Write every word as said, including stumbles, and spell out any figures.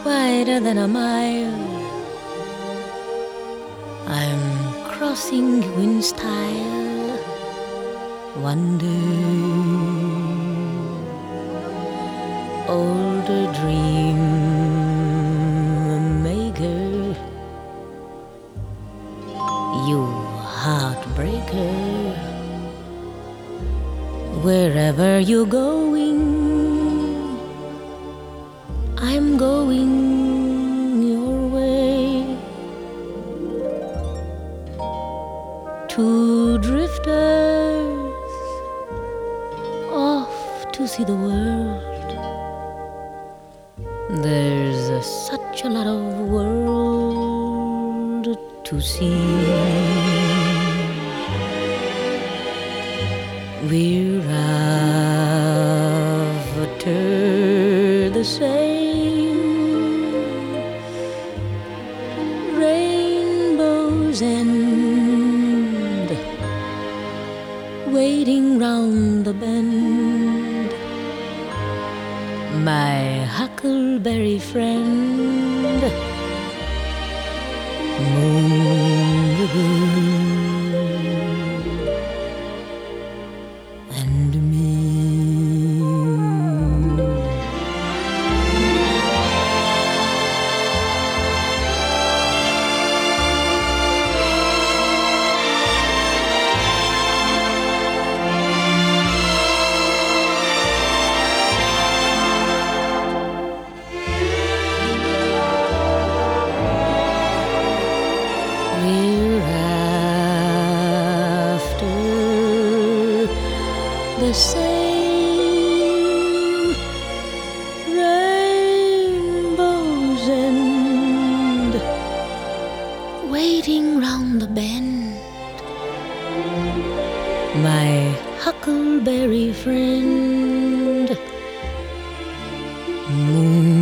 wider than a mile. I'm crossing Windstyle, wonder, older dream maker, you heartbreaker. Wherever you're going, I'm going your way. Two drifters off to see the world. There's uh, such a lot of world to see. We're after the same rainbow's end, waiting round the bend. My huckleberry friend, moon lagoon, and me. We're after the same rainbow's end, waiting round the bend. My huckleberry friend, moon